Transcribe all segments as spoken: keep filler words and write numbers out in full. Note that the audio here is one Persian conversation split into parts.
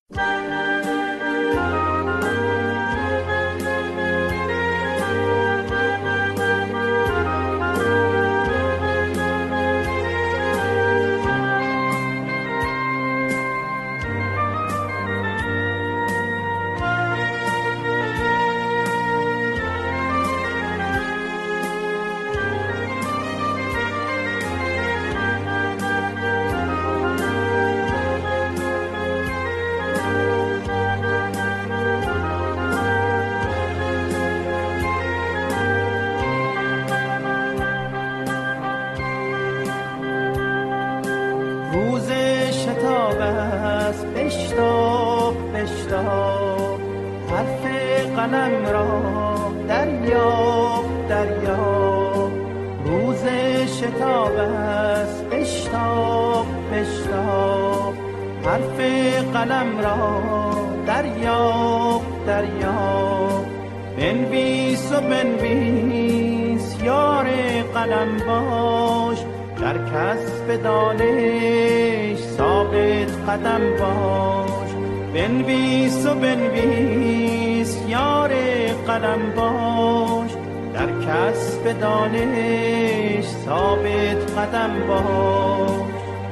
قلم را دریاب دریاب، روز شتاب است بشتاب بشتاب، حرف قلم را دریاب دریاب، بنویس و بنویس یار قلم باش، در کسب دانش ثابت قدم باش، بنویس و بنویس یار قلم باش، در کسب دانش ثابت قدم باش.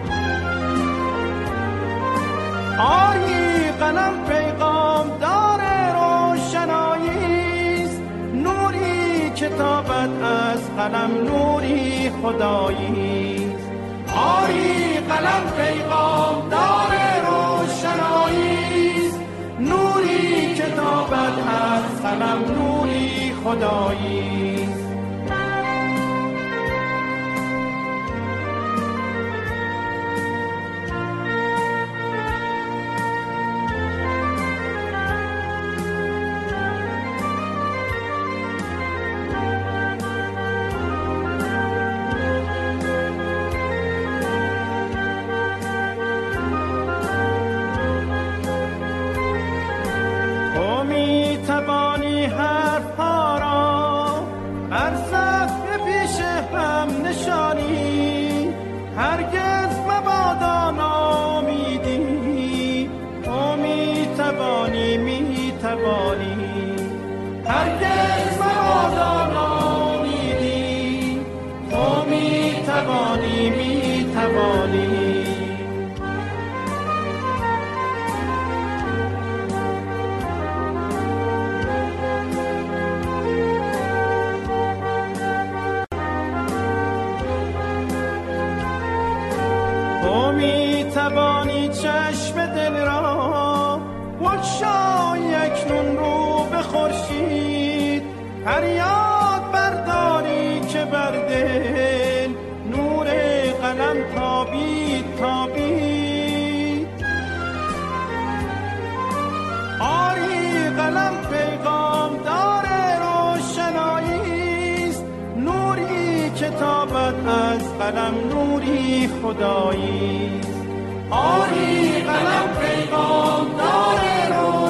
آری قلم پیغام داره روشناییست، نوری کتابت از قلم نوری خداییست. آری قلم پیغام داره روشناییست، نوری کتابت از قلم نوری خداییست. هرگز مبادا نامیدی، تو می توانی می توانی، هرگز مبادا نامیدی، تو می توانی می توانی. توانی چشم دل را بگشای اکنون رو به خورشید، فریاد برداری که بر دل نور قلم تابید تابید. آری قلم پیغام داره روشناییست، نوری کتابت از قلم نوری خداییست. آری قلم پیغام داره رو